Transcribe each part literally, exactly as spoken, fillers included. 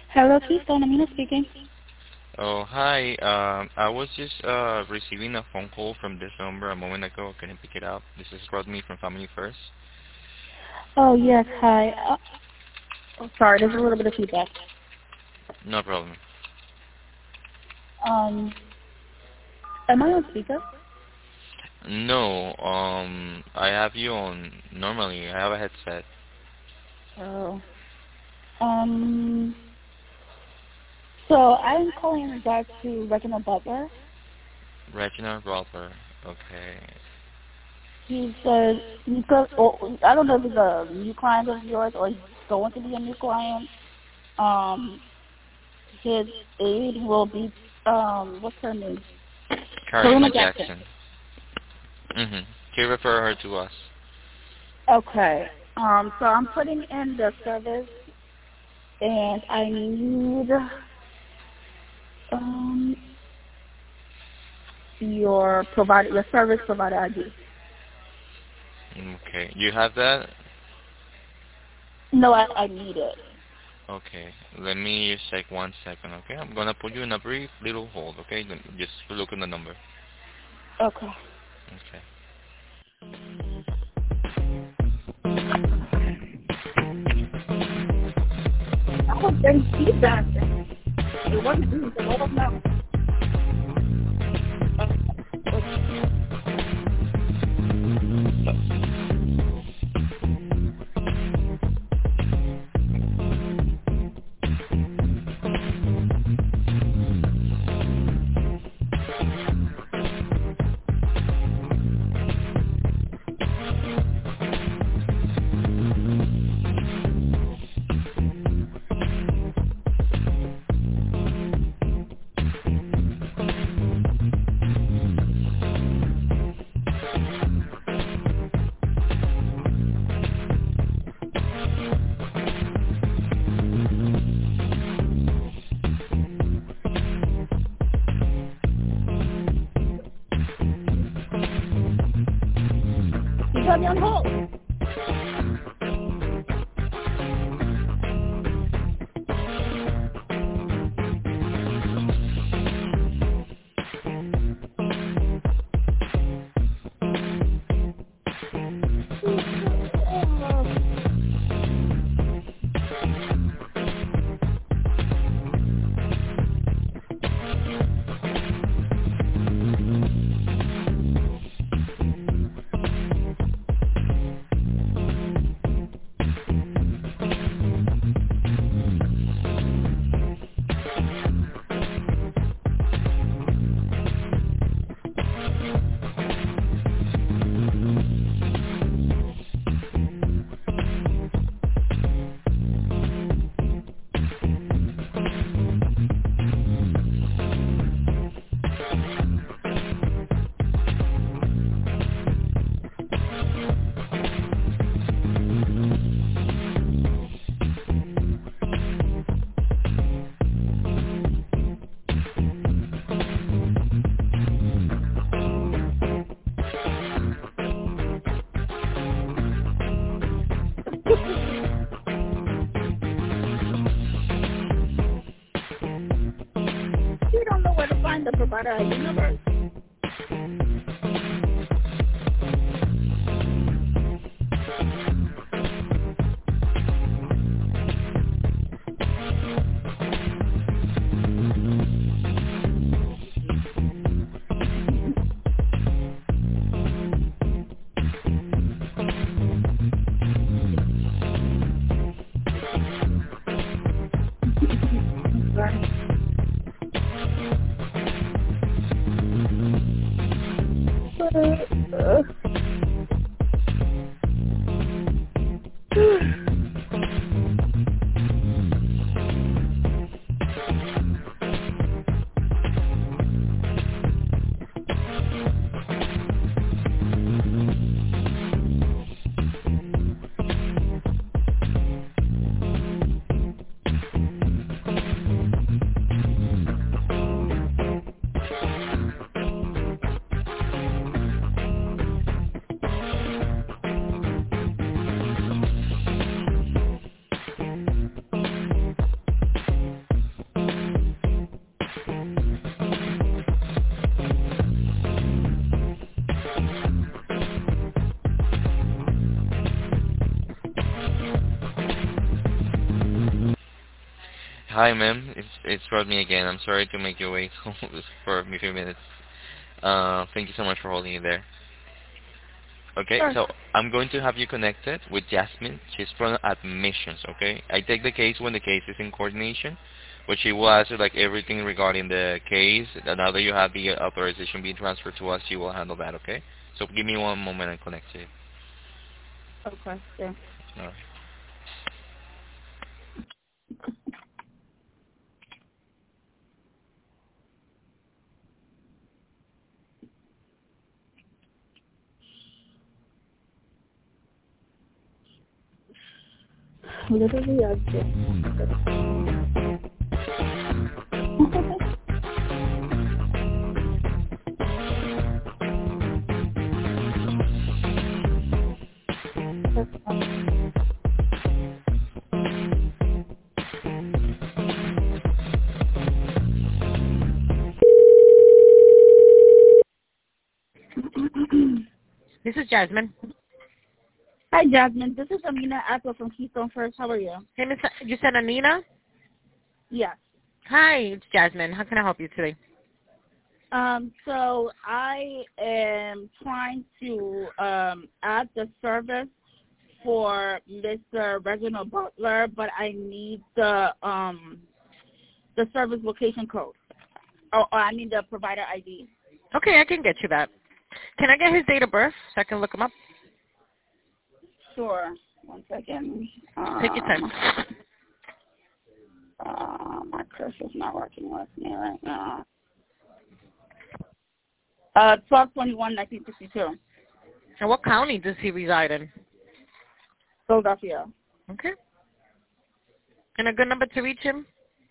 Hello, Keystone. Amina speaking. Oh, hi. Um, I was just uh, receiving a phone call from this number a moment ago. I couldn't pick it up. This is Rodney from Family First. Oh, yes. Hi. Uh, oh, sorry, there's a little bit of feedback. No problem. Um, am I on speaker? No, um, I have you on normally. I have a headset. Oh. Um, so I'm calling in regards to Reginald Butler. Reginald Robert. Okay. He's uh, he's go, oh, I don't know if he's a new client of yours or he's going to be a new client. Um, his aide will be, um, what's her name? Karina Karuna Jackson. Jackson. Mm-hmm. Can you refer her to us? Okay. Um, so I'm putting in the service and I need um your provider, your service provider I D. Okay. You have that? No, I, I need it. Okay. Let me just take one second, okay? I'm gonna put you in a brief little hold, okay? Let me just look at the number. Okay. Okay. I was getting feedback. It wasn't me, so I don't know. You got me on hold. You don't know where to find the provider I D number. Hi, ma'am. It's it's Rodney again. I'm sorry to make you wait for a few minutes. Uh, thank you so much for holding it there. Okay, Sure. so I'm going to have you connected with Jasmine. She's from admissions. Okay, I take the case when the case is in coordination, but she will answer like everything regarding the case. And now that you have the authorization being transferred to us, she will handle that. Okay, so give me one moment and connect to you. Okay. Yeah. All right. Literally, I just. This is Jasmine. Hi, Jasmine. This is Amina Apple from Keystone First. How are you? Hey, Miss, you said Anina? Yes. Hi, it's Jasmine. How can I help you today? Um, so I am trying to um, add the service for Mister Reginald Butler, but I need the um, the service location code. Oh, oh, I mean the provider I D. Okay, I can get you that. Can I get his date of birth so I can look him up? Sure. One second. Um, Take your time. Uh, my cursor's not working with me right now. Uh, twelve twenty-one, nineteen sixty-two. And what county does he reside in? Philadelphia. Okay. And a good number to reach him?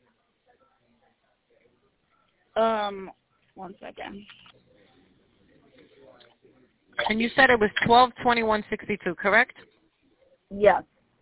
Um, one second. And you said it was twelve twenty-one sixty-two, correct? Yes.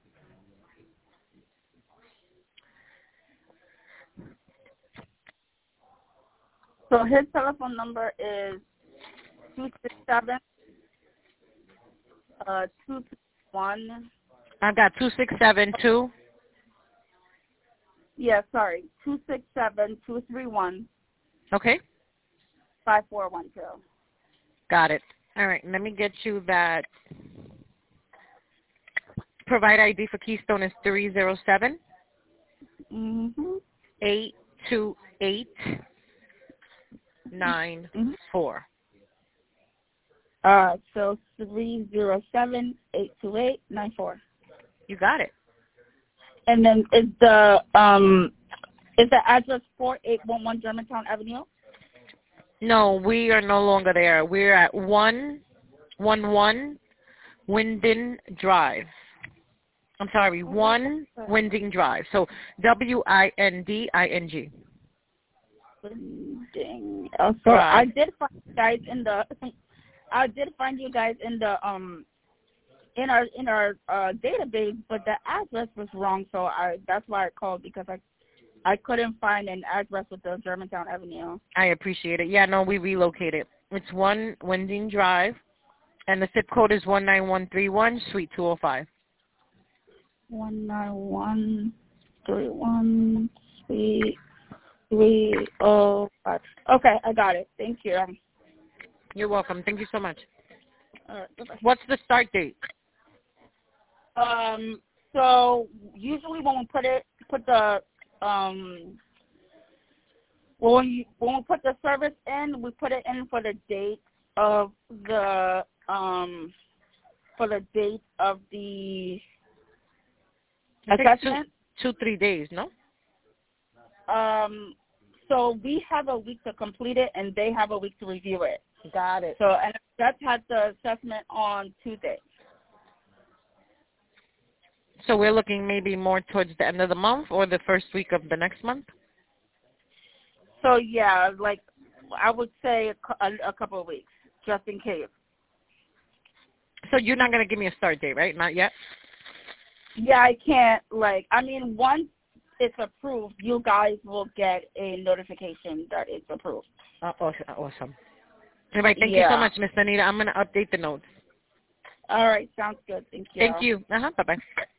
So his telephone number is two six seven uh two three one. I've got two six seven two. Yeah, sorry, two six seven two three one Okay. five four one two. Got it. All right, let me get you that. Provide I D for Keystone is three zero seven Mhm. eight two eight nine Mhm. four. Uh, so three zero seven eight two eight nine four. You got it. And then is the um is the address four eight one one Germantown Avenue? No, we are no longer there. We're at one one one Winding Drive. I'm sorry, one Winding Drive. So W I N D I N G. Ding. Oh, so I did find you guys in the I did find you guys in the um in our in our uh database, but the address was wrong, so I that's why I called, because I I couldn't find an address with the Germantown Avenue. I appreciate it. Yeah, no, we relocated. It's one Winding Drive, and the zip code is one nine one three one, Suite two oh five. One nine one three one three three oh five. Okay, I got it. Thank you. You're welcome. Thank you so much. All right, bye-bye. What's the start date? Um, so usually when we put it, put the um, when we when we put the service in, we put it in for the date of the um, for the date of the assessment. Two, two, three days, no? Um, so we have a week to complete it, and they have a week to review it. Got it. So, and that's had the assessment on Tuesday. So we're looking maybe more towards the end of the month or the first week of the next month? So, yeah, like I would say a, cou- a, a couple of weeks, just in case. So you're not going to give me a start date, right? Not yet? Yeah, I can't, like, I mean, once it's approved, you guys will get a notification that it's approved. Uh, awesome. awesome. All right, thank Yeah. you so much, Miss Anita. I'm going to update the notes. All right, sounds good. Thank you. Thank you. Uh-huh. Bye-bye.